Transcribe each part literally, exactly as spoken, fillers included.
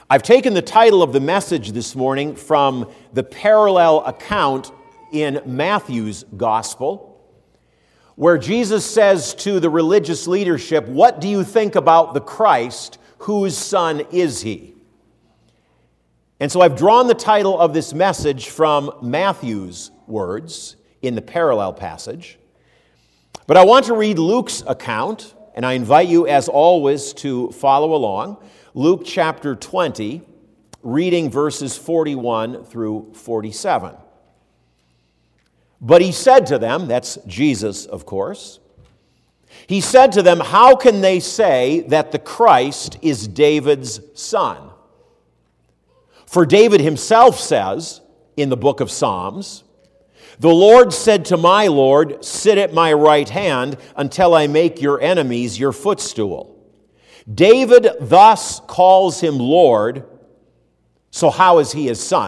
I've taken the title of the message this morning from the parallel account in Matthew's Gospel, where Jesus says to the religious leadership, "What do you think about the Christ? Whose son is he?" And so I've drawn the title of this message from Matthew's words in the parallel passage. But I want to read Luke's account, and I invite you, as always, to follow along. Luke chapter twenty, reading verses forty-one through forty-seven. But he said to them, that's Jesus, of course, he said to them, "How can they say that the Christ is David's son? For David himself says in the book of Psalms, 'The Lord said to my Lord, sit at my right hand until I make your enemies your footstool.' David thus calls him Lord, so how is he his son?"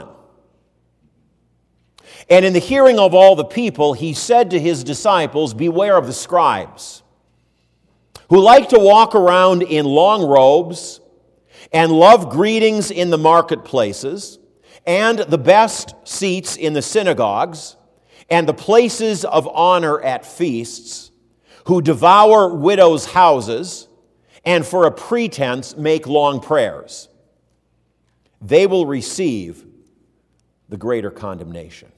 And in the hearing of all the people, he said to his disciples, "Beware of the scribes, who like to walk around in long robes and love greetings in the marketplaces and the best seats in the synagogues and the places of honor at feasts, who devour widows' houses and for a pretense make long prayers. They will receive the greater condemnation."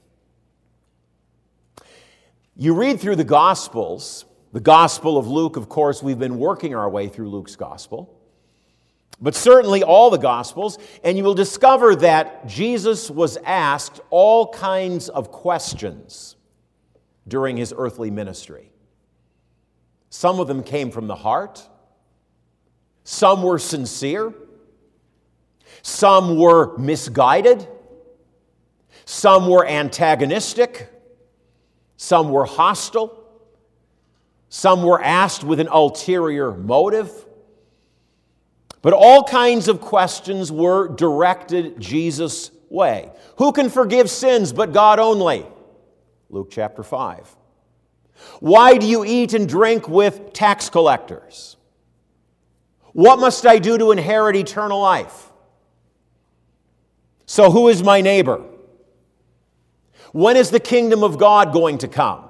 You read through the Gospels, the Gospel of Luke, of course, we've been working our way through Luke's Gospel, but certainly all the Gospels, and you will discover that Jesus was asked all kinds of questions during his earthly ministry. Some of them came from the heart. Some were sincere. Some were misguided. Some were antagonistic. Some were hostile. Some were asked with an ulterior motive. But all kinds of questions were directed Jesus' way. Who can forgive sins but God only? Luke chapter five. Why do you eat and drink with tax collectors? What must I do to inherit eternal life? So who is my neighbor? When is the kingdom of God going to come?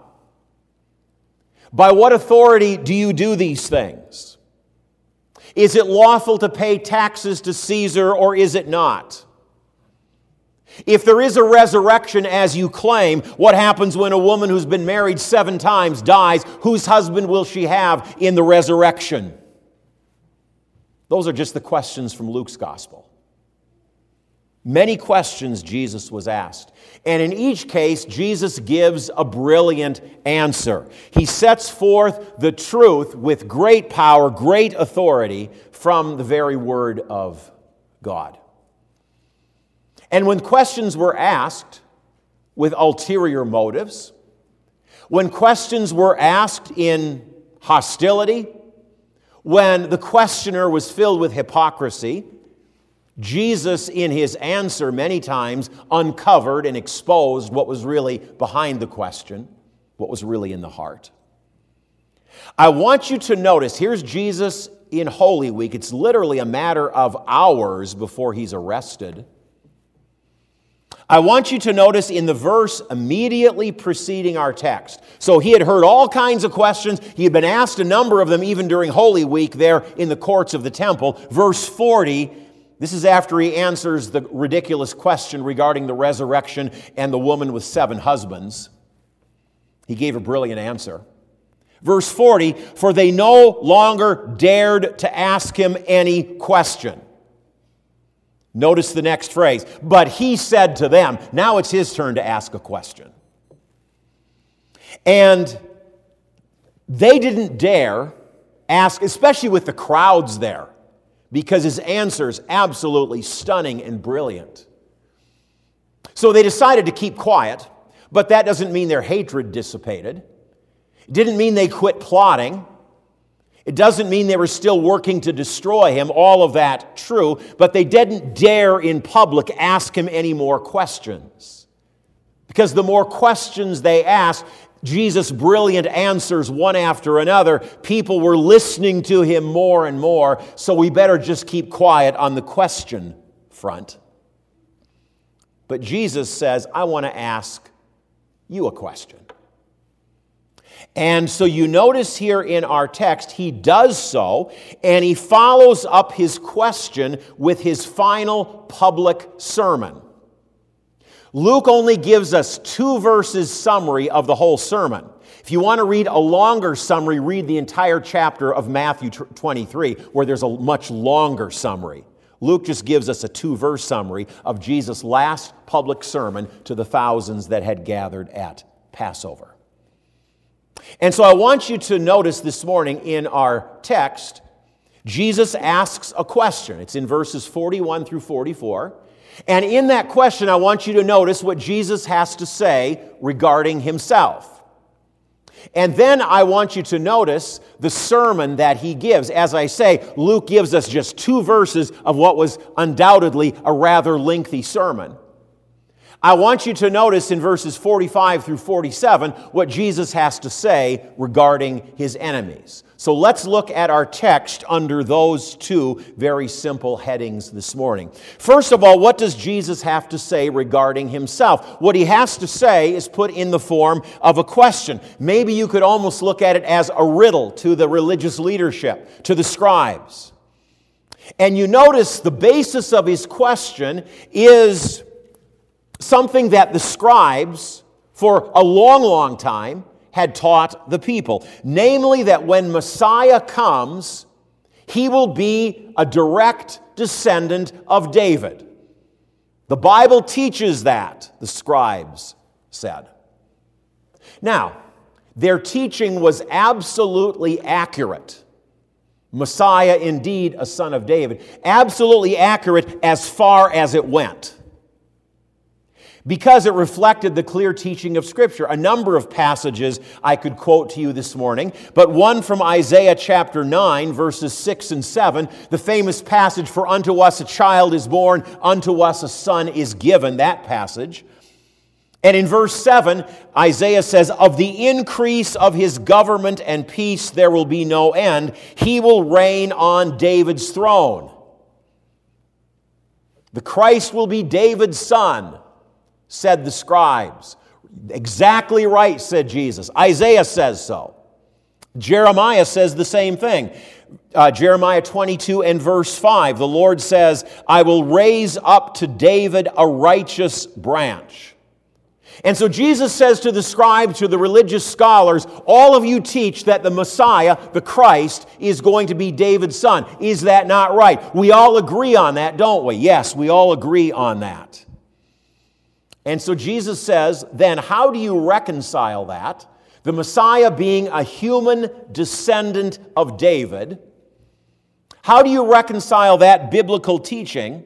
By what authority do you do these things? Is it lawful to pay taxes to Caesar or is it not? If there is a resurrection as you claim, what happens when a woman who's been married seven times dies? Whose husband will she have in the resurrection? Those are just the questions from Luke's Gospel. Many questions Jesus was asked. And in each case, Jesus gives a brilliant answer. He sets forth the truth with great power, great authority from the very word of God. And when questions were asked with ulterior motives, when questions were asked in hostility, when the questioner was filled with hypocrisy, Jesus, in his answer, many times uncovered and exposed what was really behind the question, what was really in the heart. I want you to notice, here's Jesus in Holy Week. It's literally a matter of hours before he's arrested. I want you to notice in the verse immediately preceding our text. So he had heard all kinds of questions. He had been asked a number of them even during Holy Week there in the courts of the temple. Verse forty, this is after he answers the ridiculous question regarding the resurrection and the woman with seven husbands. He gave a brilliant answer. Verse forty, for they no longer dared to ask him any question. Notice the next phrase, but he said to them. Now it's his turn to ask a question. And they didn't dare ask, especially with the crowds there, because his answer is absolutely stunning and brilliant. So they decided to keep quiet, but that doesn't mean their hatred dissipated. It didn't mean they quit plotting. It doesn't mean they were still working to destroy him, all of that true, but they didn't dare in public ask him any more questions. Because the more questions they asked, Jesus' brilliant answers one after another, people were listening to him more and more, so we better just keep quiet on the question front. But Jesus says, I want to ask you a question. And so you notice here in our text, he does so, and he follows up his question with his final public sermon. Luke only gives us two verses summary of the whole sermon. If you want to read a longer summary, read the entire chapter of Matthew twenty-three, where there's a much longer summary. Luke just gives us a two-verse summary of Jesus' last public sermon to the thousands that had gathered at Passover. And so I want you to notice this morning in our text, Jesus asks a question. It's in verses forty-one through forty-four. And in that question, I want you to notice what Jesus has to say regarding himself. And then I want you to notice the sermon that he gives. As I say, Luke gives us just two verses of what was undoubtedly a rather lengthy sermon. I want you to notice in verses forty-five through forty-seven what Jesus has to say regarding his enemies. So let's look at our text under those two very simple headings this morning. First of all, what does Jesus have to say regarding himself? What he has to say is put in the form of a question. Maybe you could almost look at it as a riddle to the religious leadership, to the scribes. And you notice the basis of his question is something that the scribes, for a long, long time, had taught the people. Namely, that when Messiah comes, he will be a direct descendant of David. The Bible teaches that, the scribes said. Now, their teaching was absolutely accurate. Messiah, indeed, a son of David. Absolutely accurate as far as it went, because it reflected the clear teaching of Scripture. A number of passages I could quote to you this morning, but one from Isaiah chapter nine, verses six and seven, the famous passage, "For unto us a child is born, unto us a son is given," that passage. And in verse seven, Isaiah says, "Of the increase of his government and peace there will be no end. He will reign on David's throne." The Christ will be David's son, said the scribes. Exactly right, said Jesus. Isaiah says so. Jeremiah says the same thing. Uh, Jeremiah twenty-two and verse five, the Lord says, "I will raise up to David a righteous branch." And so Jesus says to the scribes, to the religious scholars, all of you teach that the Messiah, the Christ, is going to be David's son. Is that not right? We all agree on that, don't we? Yes, we all agree on that. And so Jesus says, then how do you reconcile that? The Messiah being a human descendant of David. How do you reconcile that biblical teaching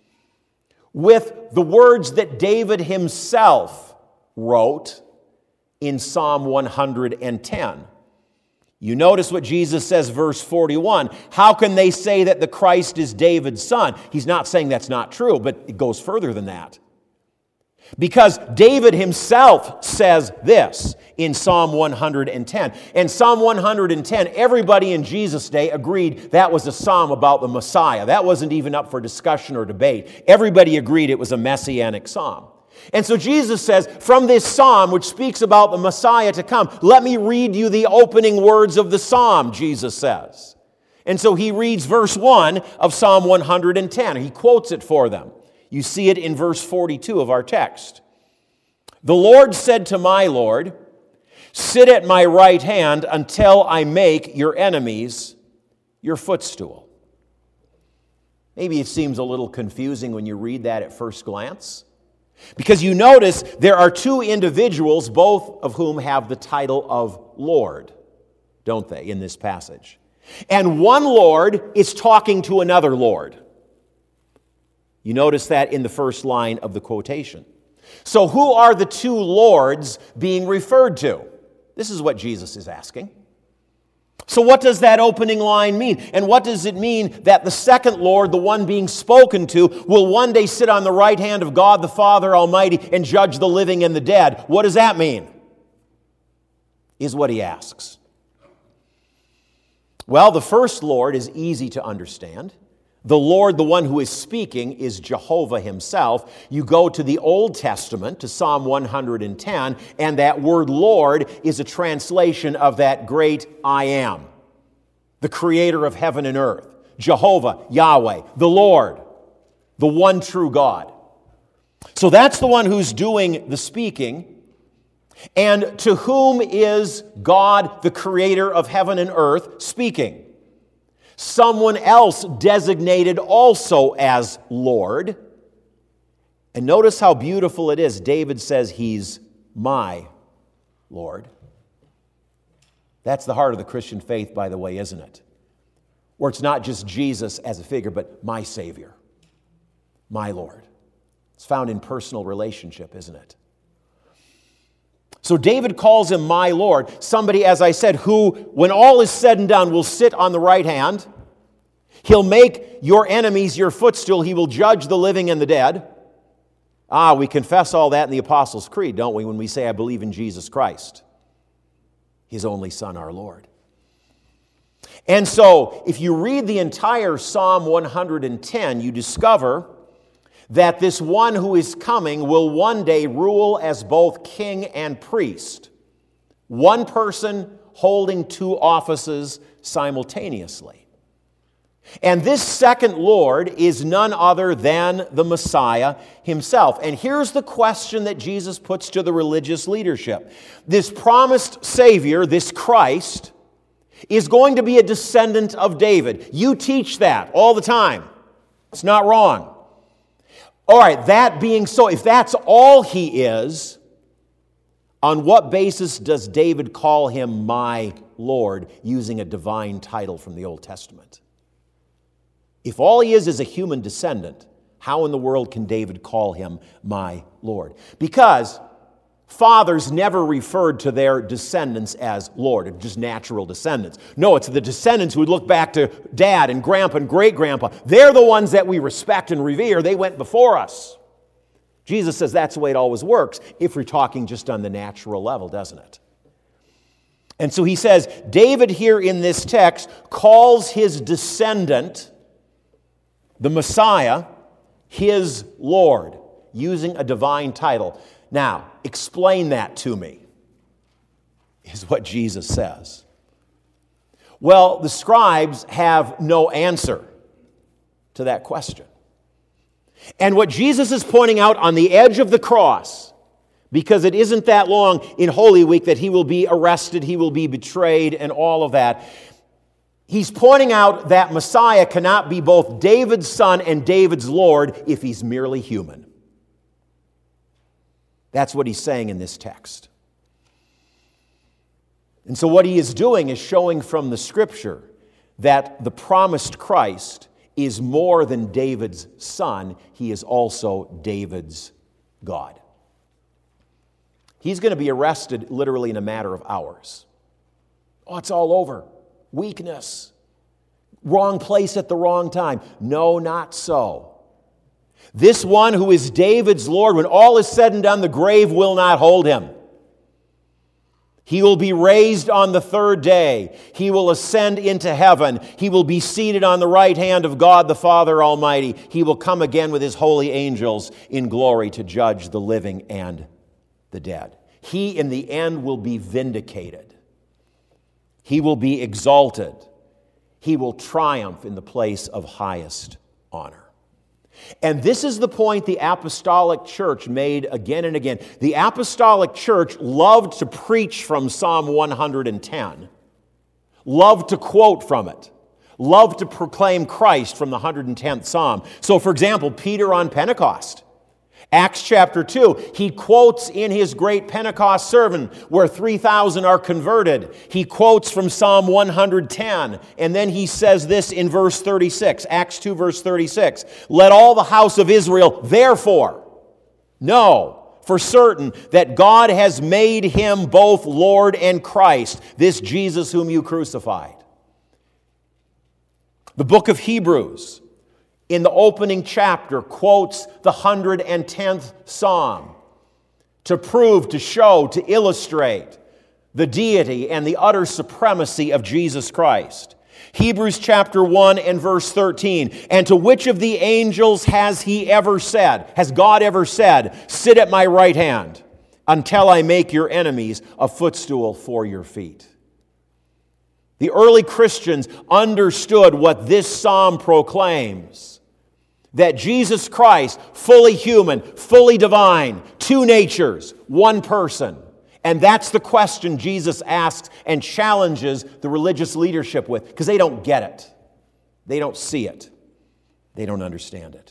with the words that David himself wrote in Psalm one hundred ten? You notice what Jesus says, verse forty-one. How can they say that the Christ is David's son? He's not saying that's not true, but it goes further than that. Because David himself says this in Psalm one hundred ten. And Psalm one hundred ten, everybody in Jesus' day agreed that was a psalm about the Messiah. That wasn't even up for discussion or debate. Everybody agreed it was a messianic psalm. And so Jesus says, from this psalm, which speaks about the Messiah to come, let me read you the opening words of the psalm, Jesus says. And so he reads verse one of Psalm one hundred ten. He quotes it for them. You see it in verse forty-two of our text. The Lord said to my Lord, sit at my right hand until I make your enemies your footstool. Maybe it seems a little confusing when you read that at first glance, because you notice there are two individuals, both of whom have the title of Lord, don't they, in this passage? And one Lord is talking to another Lord. You notice that in the first line of the quotation. So who are the two lords being referred to? This is what Jesus is asking. So what does that opening line mean? And what does it mean that the second Lord, the one being spoken to, will one day sit on the right hand of God the Father Almighty and judge the living and the dead? What does that mean? Is what he asks. Well, the first Lord is easy to understand. The Lord, the one who is speaking, is Jehovah himself. You go to the Old Testament, to Psalm one hundred ten, and that word Lord is a translation of that great I am, the creator of heaven and earth, Jehovah, Yahweh, the Lord, the one true God. So that's the one who's doing the speaking. And to whom is God, the creator of heaven and earth, speaking? Someone else designated also as Lord. And notice how beautiful it is. David says he's my Lord. That's the heart of the Christian faith, by the way, isn't it? Where it's not just Jesus as a figure, but my Savior, my Lord. It's found in personal relationship, isn't it? So David calls him my Lord, somebody, as I said, who, when all is said and done, will sit on the right hand. He'll make your enemies your footstool. He will judge the living and the dead. Ah, we confess all that in the Apostles' Creed, don't we, when we say, I believe in Jesus Christ, his only Son, our Lord. And so, if you read the entire Psalm one hundred ten, you discover that this one who is coming will one day rule as both king and priest. One person holding two offices simultaneously. And this second Lord is none other than the Messiah himself. And here's the question that Jesus puts to the religious leadership. This promised Savior, this Christ, is going to be a descendant of David. You teach that all the time. It's not wrong. All right, that being so, if that's all he is, on what basis does David call him my Lord, using a divine title from the Old Testament? If all he is is a human descendant, how in the world can David call him my Lord? Because fathers never referred to their descendants as Lord, just natural descendants. No, it's the descendants who would look back to dad and grandpa and great-grandpa. They're the ones that we respect and revere. They went before us. Jesus says that's the way it always works, if we're talking just on the natural level, doesn't it? And so he says, David here in this text calls his descendant, the Messiah, his Lord, using a divine title. Now, explain that to me, is what Jesus says. Well, the scribes have no answer to that question. And what Jesus is pointing out on the edge of the cross, because it isn't that long in Holy Week that he will be arrested, he will be betrayed, and all of that, he's pointing out that Messiah cannot be both David's son and David's Lord if he's merely human. That's what he's saying in this text. And so what he is doing is showing from the Scripture that the promised Christ is more than David's son. He is also David's God. He's going to be arrested literally in a matter of hours. Oh, it's all over. Weakness. Wrong place at the wrong time. No, not so. This one who is David's Lord, when all is said and done, the grave will not hold him. He will be raised on the third day. He will ascend into heaven. He will be seated on the right hand of God the Father Almighty. He will come again with his holy angels in glory to judge the living and the dead. He, in the end, will be vindicated. He will be exalted. He will triumph in the place of highest honor. And this is the point the apostolic church made again and again. The apostolic church loved to preach from Psalm one hundred ten, loved to quote from it, loved to proclaim Christ from the one hundred tenth Psalm. So, for example, Peter on Pentecost, Acts chapter two, he quotes in his great Pentecost sermon where three thousand are converted. He quotes from Psalm one hundred ten, and then he says this in verse thirty-six, Acts two verse thirty-six, let all the house of Israel therefore know for certain that God has made him both Lord and Christ, this Jesus whom you crucified. The book of Hebrews, in the opening chapter, quotes the one hundred tenth Psalm to prove, to show, to illustrate the deity and the utter supremacy of Jesus Christ. Hebrews chapter one and verse thirteen. And to which of the angels has he ever said, has God ever said, sit at my right hand until I make your enemies a footstool for your feet? The early Christians understood what this psalm proclaims, that Jesus Christ, fully human, fully divine, two natures, one person. And that's the question Jesus asks and challenges the religious leadership with, because they don't get it. They don't see it. They don't understand it.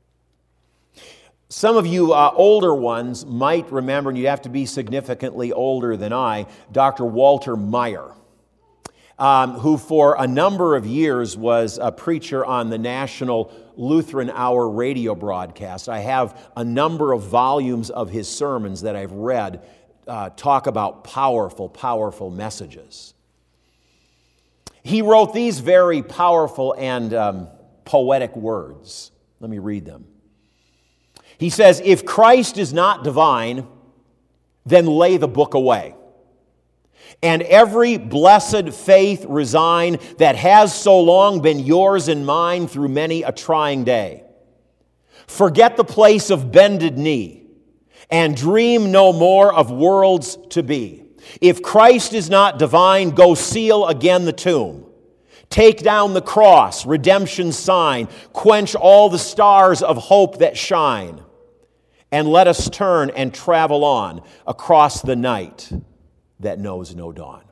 Some of you uh, older ones might remember, and you have to be significantly older than I, Doctor Walter Maier. Um, who for a number of years was a preacher on the National Lutheran Hour radio broadcast. I have a number of volumes of his sermons that I've read uh, talk about powerful, powerful messages. He wrote these very powerful and um, poetic words. Let me read them. He says, if Christ is not divine, then lay the book away. And every blessed faith resign that has so long been yours and mine through many a trying day. Forget the place of bended knee, and dream no more of worlds to be. If Christ is not divine, go seal again the tomb. Take down the cross, redemption's sign, quench all the stars of hope that shine, and let us turn and travel on across the night that knows no dawn.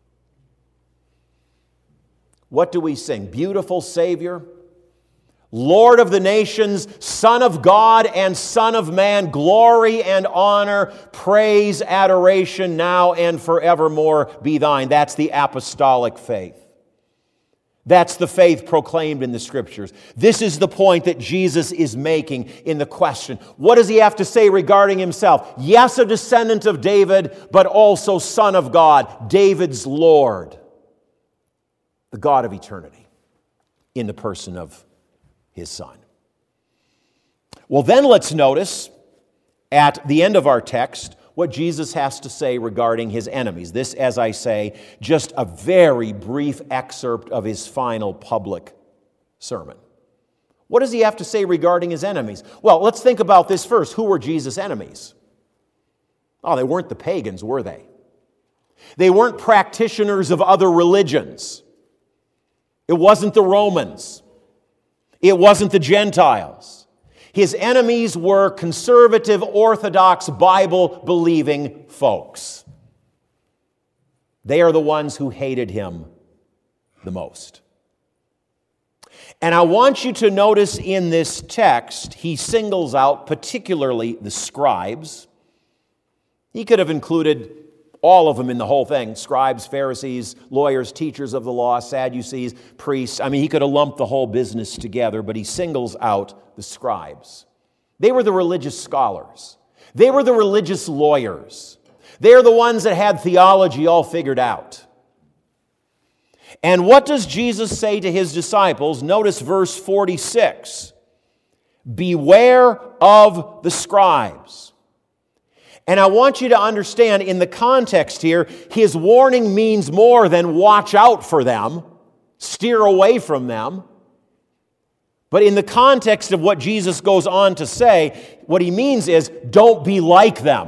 What do we sing? Beautiful Savior, Lord of the nations, Son of God and Son of man, glory and honor, praise, adoration, now and forevermore be thine. That's the apostolic faith. That's the faith proclaimed in the Scriptures. This is the point that Jesus is making in the question. What does he have to say regarding himself? Yes, a descendant of David, but also Son of God, David's Lord, the God of eternity, in the person of his Son. Well, then let's notice at the end of our text what Jesus has to say regarding his enemies. This, as I say, just a very brief excerpt of his final public sermon. What does he have to say regarding his enemies? Well, let's think about this first. Who were Jesus' enemies? Oh, they weren't the pagans, were they? They weren't practitioners of other religions. It wasn't the Romans. It wasn't the Gentiles. His enemies were conservative, Orthodox, Bible-believing folks. They are the ones who hated him the most. And I want you to notice in this text, he singles out particularly the scribes. He could have included all of them in the whole thing. Scribes, Pharisees, lawyers, teachers of the law, Sadducees, priests. I mean, he could have lumped the whole business together, but he singles out the scribes. They were the religious scholars. They were the religious lawyers. They are the ones that had theology all figured out. And what does Jesus say to his disciples? Notice verse forty-six. Beware of the scribes. And I want you to understand in the context here, his warning means more than watch out for them, steer away from them. But in the context of what Jesus goes on to say, what he means is don't be like them.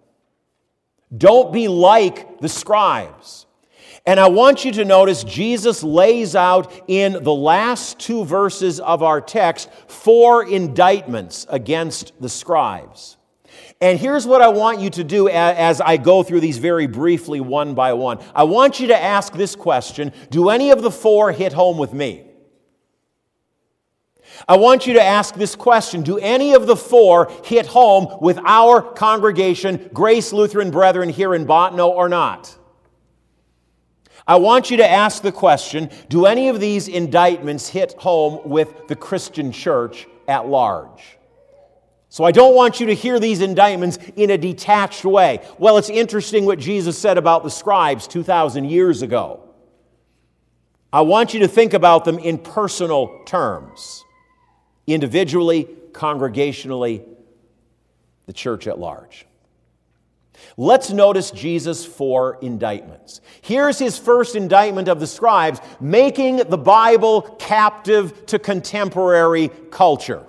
Don't be like the scribes. And I want you to notice Jesus lays out in the last two verses of our text four indictments against the scribes. And here's what I want you to do as I go through these very briefly one by one. I want you to ask this question: do any of the four hit home with me? I want you to ask this question: do any of the four hit home with our congregation, Grace Lutheran Brethren here in Bottineau, or not? I want you to ask the question: do any of these indictments hit home with the Christian church at large? So I don't want you to hear these indictments in a detached way. Well, it's interesting what Jesus said about the scribes two thousand years ago. I want you to think about them in personal terms. Individually, congregationally, the church at large. Let's notice Jesus' four indictments. Here's his first indictment of the scribes, making the Bible captive to contemporary culture.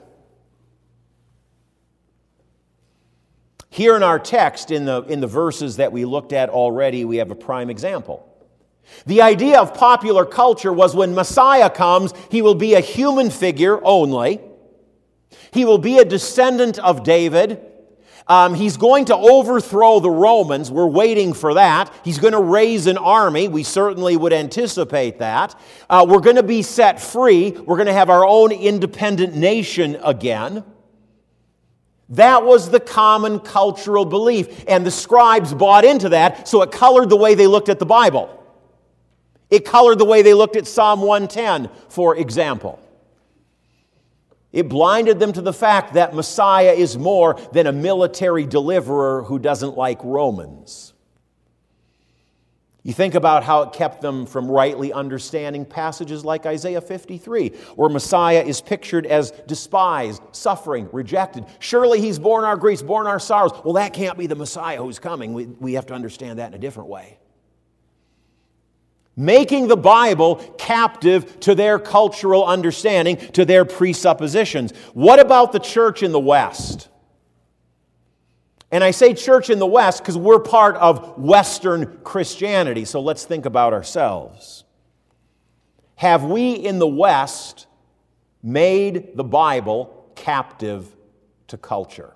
Here in our text, in the, in the verses that we looked at already, we have a prime example. The idea of popular culture was when Messiah comes, he will be a human figure only. He will be a descendant of David. Um, he's going to overthrow the Romans. We're waiting for that. He's going to raise an army. We certainly would anticipate that. Uh, we're going to be set free. We're going to have our own independent nation again. That was the common cultural belief, and the scribes bought into that, so it colored the way they looked at the Bible. It colored the way they looked at Psalm one ten, for example. It blinded them to the fact that Messiah is more than a military deliverer who doesn't like Romans. You think about how it kept them from rightly understanding passages like Isaiah fifty-three, where Messiah is pictured as despised, suffering, rejected. Surely he's borne our griefs, borne our sorrows. Well, that can't be the Messiah who's coming. We, we have to understand that in a different way. Making the Bible captive to their cultural understanding, to their presuppositions. What about the church in the West? And I say church in the West because we're part of Western Christianity, so let's think about ourselves. Have we in the West made the Bible captive to culture?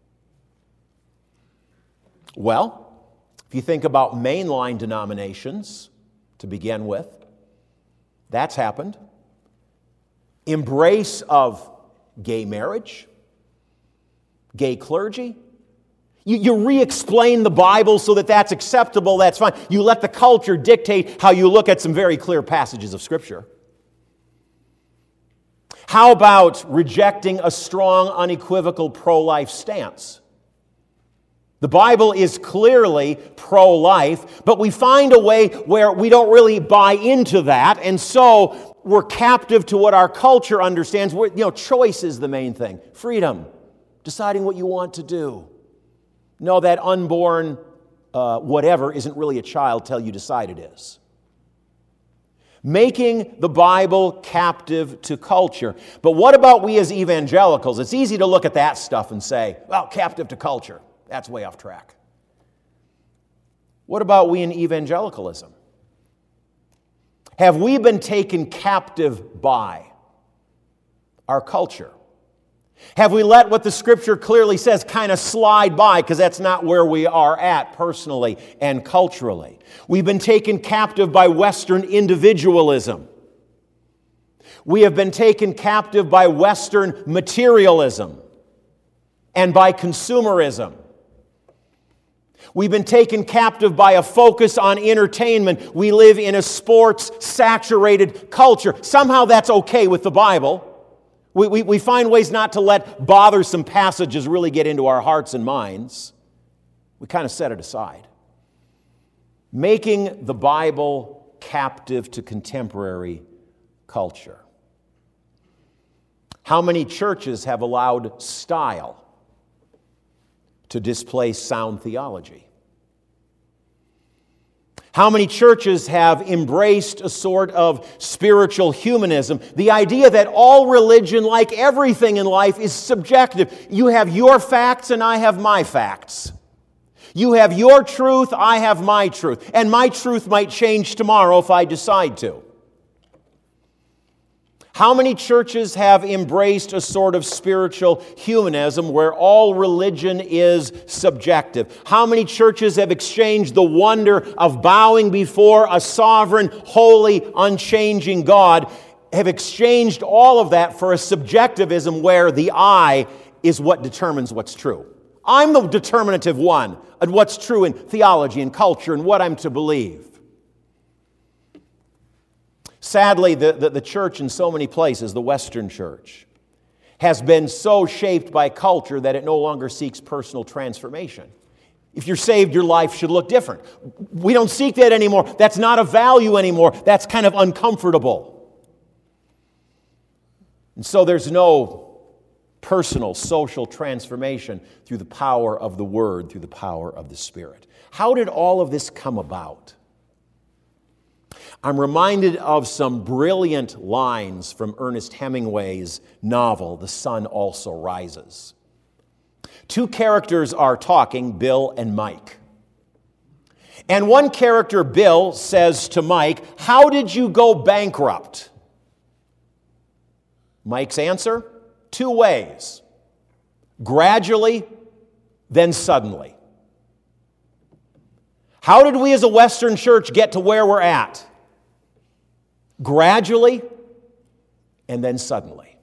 Well, if you think about mainline denominations, to begin with, that's happened. Embrace of gay marriage, gay clergy. You, you re-explain the Bible so that that's acceptable, that's fine. You let the culture dictate how you look at some very clear passages of Scripture. How about rejecting a strong, unequivocal pro-life stance? The Bible is clearly pro-life, but we find a way where we don't really buy into that, and so we're captive to what our culture understands. We're, you know, choice is the main thing. Freedom, deciding what you want to do. No, that unborn uh, whatever isn't really a child till you decide it is. Making the Bible captive to culture. But what about we as evangelicals? It's easy to look at that stuff and say, well, captive to culture. That's way off track. What about we in evangelicalism? Have we been taken captive by our culture? Have we let what the Scripture clearly says kind of slide by because that's not where we are at personally and culturally? We've been taken captive by Western individualism. We have been taken captive by Western materialism and by consumerism. We've been taken captive by a focus on entertainment. We live in a sports-saturated culture. Somehow that's okay with the Bible. We, we, we find ways not to let bothersome passages really get into our hearts and minds. We kind of set it aside. Making the Bible captive to contemporary culture. How many churches have allowed style to displace sound theology? How many churches have embraced a sort of spiritual humanism? The idea that all religion, like everything in life, is subjective. You have your facts and I have my facts. You have your truth, I have my truth. And my truth might change tomorrow if I decide to. How many churches have embraced a sort of spiritual humanism where all religion is subjective? How many churches have exchanged the wonder of bowing before a sovereign, holy, unchanging God, have exchanged all of that for a subjectivism where the I is what determines what's true? I'm the determinative one of what's true in theology and culture and what I'm to believe. Sadly, the, the, the church in so many places, the Western church, has been so shaped by culture that it no longer seeks personal transformation. If you're saved, your life should look different. We don't seek that anymore. That's not a value anymore. That's kind of uncomfortable. And so there's no personal, social transformation through the power of the Word, through the power of the Spirit. How did all of this come about? I'm reminded of some brilliant lines from Ernest Hemingway's novel, The Sun Also Rises. Two characters are talking, Bill and Mike. And one character, Bill, says to Mike, "How did you go bankrupt?" Mike's answer, two ways. Gradually, then suddenly. How did we as a Western church get to where we're at? Gradually, and then suddenly.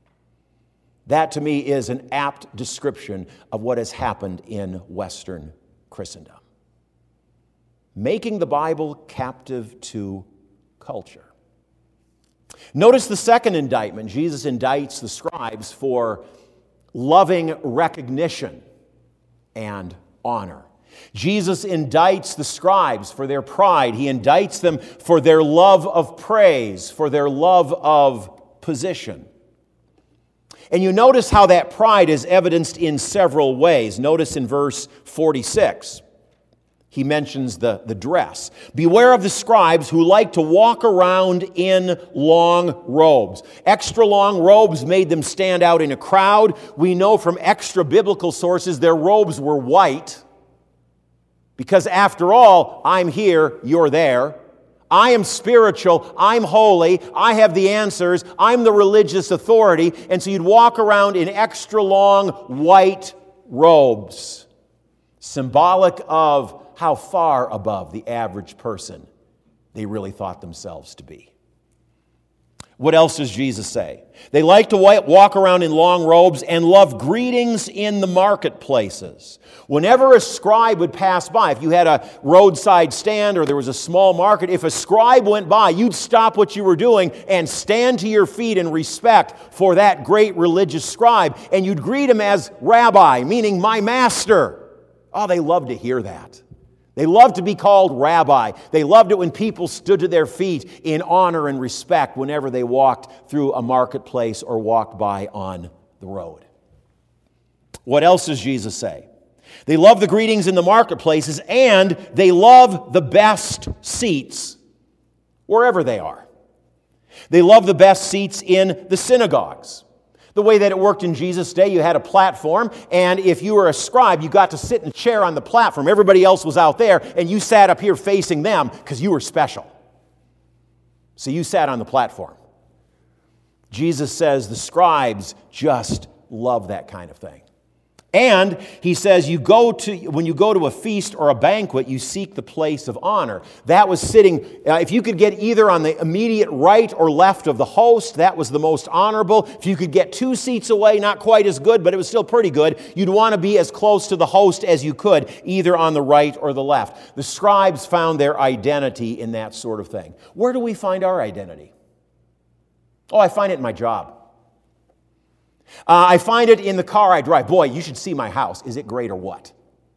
That to me is an apt description of what has happened in Western Christendom. Making the Bible captive to culture. Notice the second indictment. Jesus indicts the scribes for loving recognition and honor. Jesus indicts the scribes for their pride. He indicts them for their love of praise, for their love of position. And you notice how that pride is evidenced in several ways. Notice in verse forty-six. He mentions the, the dress. Beware of the scribes who like to walk around in long robes. Extra long robes made them stand out in a crowd. We know from extra biblical sources their robes were white. Because after all, I'm here, you're there. I am spiritual, I'm holy, I have the answers, I'm the religious authority. And so you'd walk around in extra long white robes. Symbolic of how far above the average person they really thought themselves to be. What else does Jesus say? They like to walk around in long robes and love greetings in the marketplaces. Whenever a scribe would pass by, if you had a roadside stand or there was a small market, if a scribe went by, you'd stop what you were doing and stand to your feet in respect for that great religious scribe, and you'd greet him as rabbi, meaning my master. Oh, they loved to hear that. They loved to be called rabbi. They loved it when people stood to their feet in honor and respect whenever they walked through a marketplace or walked by on the road. What else does Jesus say? They love the greetings in the marketplaces, and they love the best seats wherever they are. They love the best seats in the synagogues. The way that it worked in Jesus' day, you had a platform, and if you were a scribe, you got to sit in a chair on the platform. Everybody else was out there, and you sat up here facing them because you were special. So you sat on the platform. Jesus says the scribes just love that kind of thing. And he says, you go to when you go to a feast or a banquet, you seek the place of honor. That was sitting, uh, if you could get either on the immediate right or left of the host, that was the most honorable. If you could get two seats away, not quite as good, but it was still pretty good, you'd want to be as close to the host as you could, either on the right or the left. The scribes found their identity in that sort of thing. Where do we find our identity? Oh, I find it in my job. Uh, I find it in the car I drive. Boy, you should see my house. Is it great or what?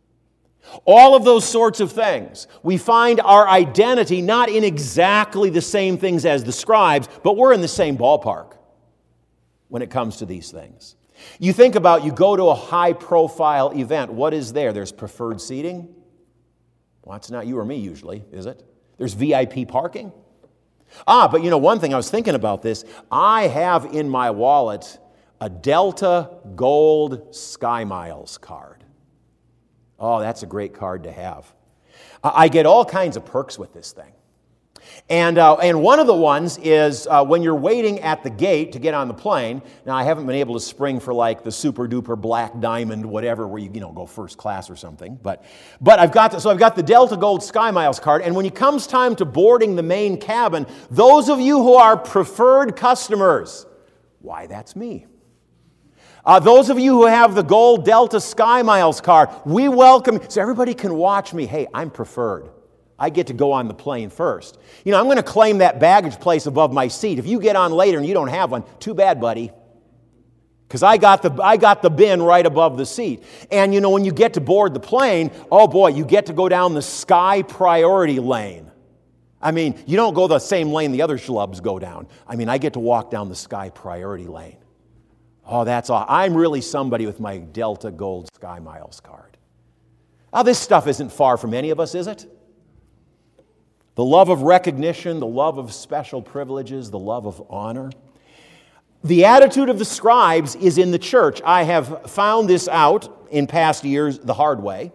All of those sorts of things. We find our identity not in exactly the same things as the scribes, but we're in the same ballpark when it comes to these things. You think about, you go to a high-profile event. What is there? There's preferred seating. Well, that's not you or me usually, is it? There's V I P parking. Ah, but you know, one thing I was thinking about this. I have in my wallet a Delta Gold Sky Miles card. Oh, that's a great card to have. I get all kinds of perks with this thing. And uh, and one of the ones is uh, when you're waiting at the gate to get on the plane. Now, I haven't been able to spring for like the super duper black diamond, whatever, where you you know go first class or something. But but I've got the, so I've got the Delta Gold Sky Miles card. And when it comes time to boarding the main cabin, those of you who are preferred customers, why, that's me. Uh, those of you who have the Gold Delta Sky Miles card, we welcome, so everybody can watch me. Hey, I'm preferred. I get to go on the plane first. You know, I'm going to claim that baggage place above my seat. If you get on later and you don't have one, too bad, buddy. Because I got the I got the bin right above the seat. And you know, when you get to board the plane, oh boy, you get to go down the Sky Priority lane. I mean, you don't go the same lane the other schlubs go down. I mean, I get to walk down the Sky Priority lane. Oh, that's all. I'm really somebody with my Delta Gold Sky Miles card. Oh, this stuff isn't far from any of us, is it? The love of recognition, the love of special privileges, the love of honor. The attitude of the scribes is in the church. I have found this out in past years the hard way.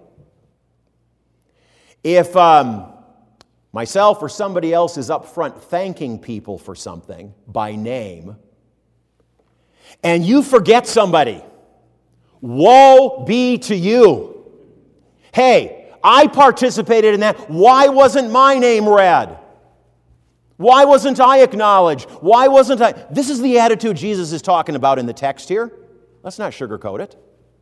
If um, myself or somebody else is up front thanking people for something by name, and you forget somebody, woe be to you. Hey, I participated in that. Why wasn't my name read? Why wasn't I acknowledged? Why wasn't I? This is the attitude Jesus is talking about in the text here. Let's not sugarcoat it.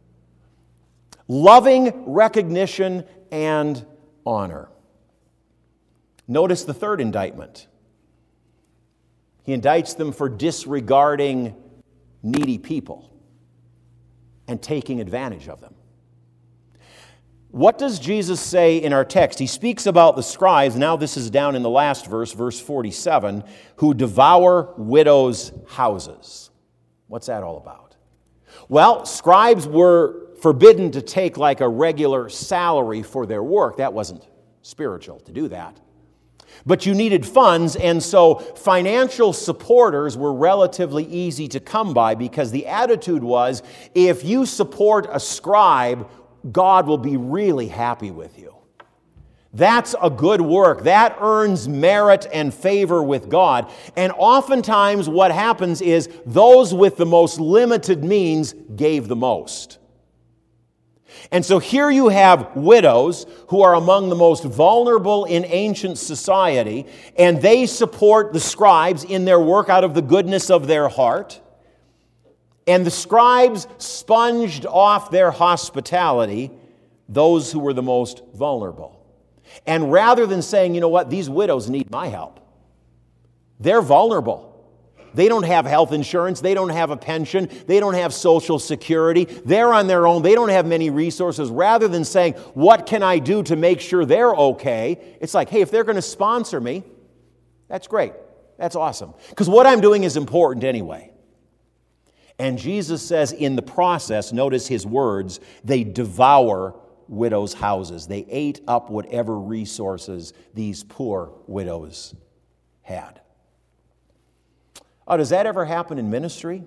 Loving recognition and honor. Notice the third indictment. He indicts them for disregarding needy people and taking advantage of them. What does Jesus say in our text? He speaks about the scribes, now this is down in the last verse, verse forty-seven, who devour widows' houses. What's that all about? Well, scribes were forbidden to take like a regular salary for their work. That wasn't spiritual to do that. But you needed funds, and so financial supporters were relatively easy to come by because the attitude was, if you support a scribe, God will be really happy with you. That's a good work. That earns merit and favor with God. And oftentimes what happens is those with the most limited means gave the most. And so here you have widows who are among the most vulnerable in ancient society, and they support the scribes in their work out of the goodness of their heart. And the scribes sponged off their hospitality those who were the most vulnerable. And rather than saying, you know what, these widows need my help, they're vulnerable. They don't have health insurance. They don't have a pension. They don't have Social Security. They're on their own. They don't have many resources. Rather than saying, what can I do to make sure they're okay? It's like, hey, if they're going to sponsor me, that's great. That's awesome. Because what I'm doing is important anyway. And Jesus says in the process, notice his words, they devour widows' houses. They ate up whatever resources these poor widows had. Oh, does that ever happen in ministry?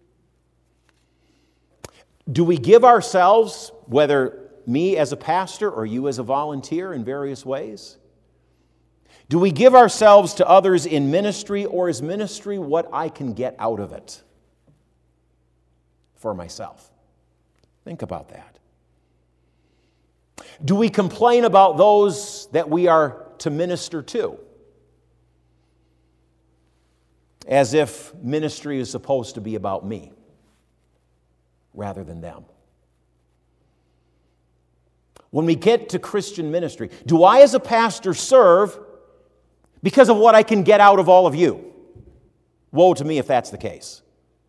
Do we give ourselves, whether me as a pastor or you as a volunteer, in various ways? Do we give ourselves to others in ministry, or is ministry what I can get out of it for myself? Think about that. Do we complain about those that we are to minister to, as if ministry is supposed to be about me rather than them? When we get to Christian ministry, do I as a pastor serve because of what I can get out of all of you? Woe to me if that's the case.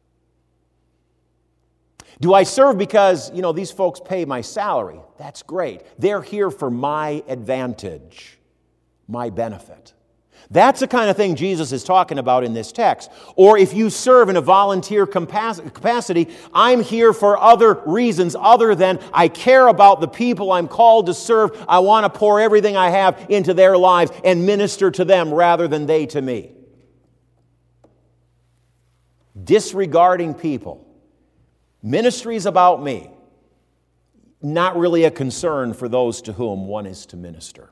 Do I serve because, you know, these folks pay my salary? That's great. They're here for my advantage, my benefit. That's the kind of thing Jesus is talking about in this text. Or if you serve in a volunteer capacity, I'm here for other reasons other than I care about the people I'm called to serve. I want to pour everything I have into their lives and minister to them rather than they to me. Disregarding people. Ministry is about me. Not really a concern for those to whom one is to minister.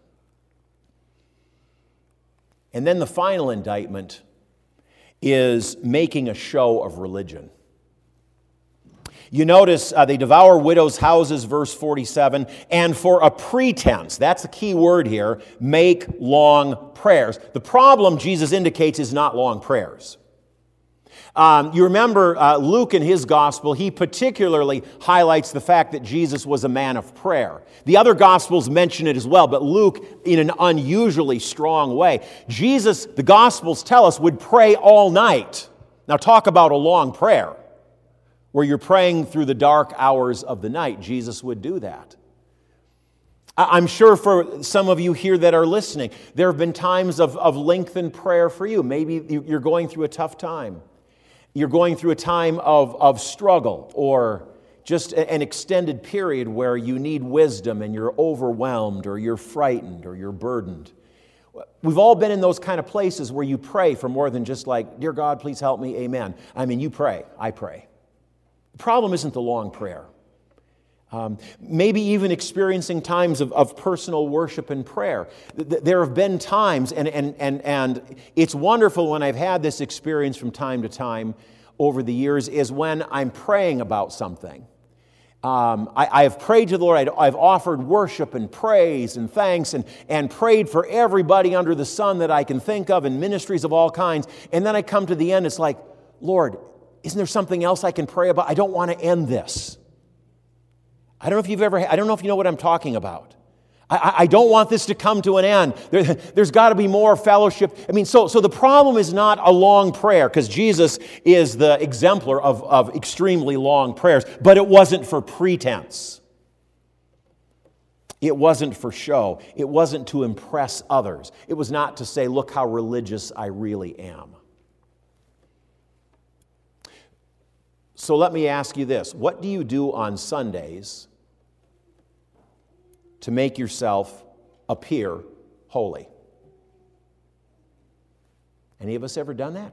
And then the final indictment is making a show of religion. You notice uh, they devour widows' houses, verse forty-seven, and for a pretense, that's the key word here, make long prayers. The problem, Jesus indicates, is not long prayers. Um, you remember uh, Luke in his gospel, he particularly highlights the fact that Jesus was a man of prayer. The other gospels mention it as well, but Luke in an unusually strong way. Jesus, the gospels tell us, would pray all night. Now talk about a long prayer, where you're praying through the dark hours of the night. Jesus would do that. I'm sure for some of you here that are listening, there have been times of, of lengthened prayer for you. Maybe you're going through a tough time. You're going through a time of, of struggle or just an extended period where you need wisdom and you're overwhelmed or you're frightened or you're burdened. We've all been in those kind of places where you pray for more than just like, dear God, please help me, amen. I mean, you pray, I pray. The problem isn't the long prayer. Um, maybe even experiencing times of, of personal worship and prayer. Th- there have been times, and, and, and, and it's wonderful when I've had this experience from time to time over the years, is when I'm praying about something. Um, I, I have prayed to the Lord. I, I've offered worship and praise and thanks and, and prayed for everybody under the sun that I can think of in ministries of all kinds. And then I come to the end, it's like, Lord, isn't there something else I can pray about? I don't want to end this. I don't know if you've ever, I don't know if you know what I'm talking about. I, I don't want this to come to an end. There, there's got to be more fellowship. I mean, so, so the problem is not a long prayer, because Jesus is the exemplar of, of extremely long prayers, but it wasn't for pretense. It wasn't for show. It wasn't to impress others. It was not to say, look how religious I really am. So let me ask you this. What do you do on Sundays to make yourself appear holy? Any of us ever done that?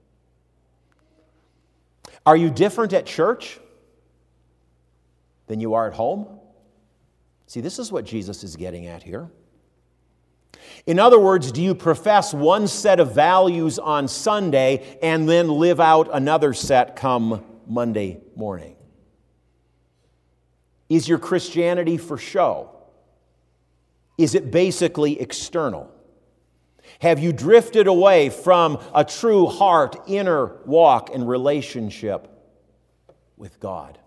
Are you different at church than you are at home? See, this is what Jesus is getting at here. In other words, do you profess one set of values on Sunday and then live out another set come Monday morning? Is your Christianity for show? Is it basically external? Have you drifted away from a true heart, inner walk and relationship with God?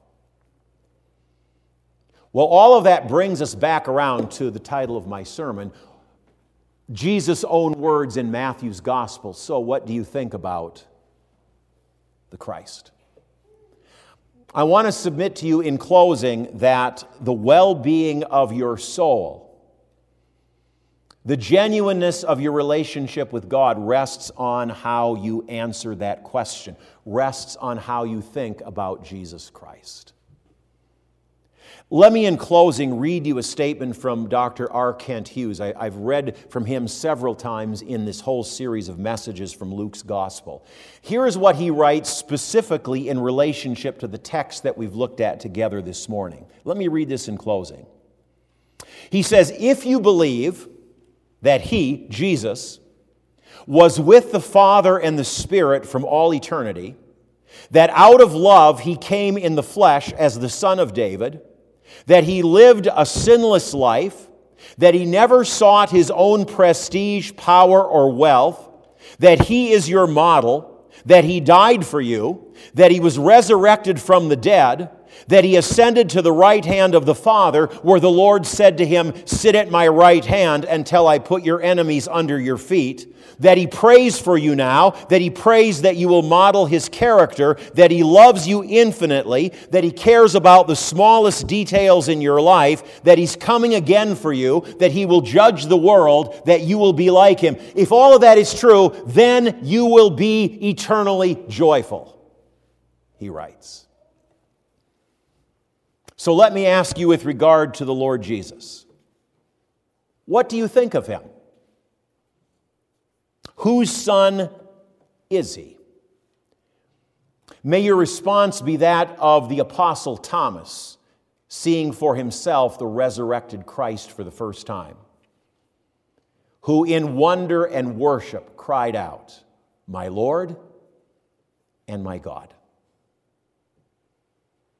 Well, all of that brings us back around to the title of my sermon, Jesus' own words in Matthew's Gospel. So what do you think about the Christ? I want to submit to you in closing that the well-being of your soul, the genuineness of your relationship with God, rests on how you answer that question, rests on how you think about Jesus Christ. Let me, in closing, read you a statement from Doctor R. Kent Hughes. I, I've read from him several times in this whole series of messages from Luke's Gospel. Here is what he writes specifically in relationship to the text that we've looked at together this morning. Let me read this in closing. He says, if you believe that He, Jesus, was with the Father and the Spirit from all eternity, that out of love He came in the flesh as the Son of David, that He lived a sinless life, that He never sought His own prestige, power, or wealth, that He is your model, that He died for you, that He was resurrected from the dead, that He ascended to the right hand of the Father, where the Lord said to Him, sit at my right hand until I put your enemies under your feet, that He prays for you now, that He prays that you will model His character, that He loves you infinitely, that He cares about the smallest details in your life, that He's coming again for you, that He will judge the world, that you will be like Him. If all of that is true, then you will be eternally joyful, he writes. So let me ask you with regard to the Lord Jesus, what do you think of Him? Whose son is He? May your response be that of the Apostle Thomas, seeing for himself the resurrected Christ for the first time, who in wonder and worship cried out, my Lord and my God.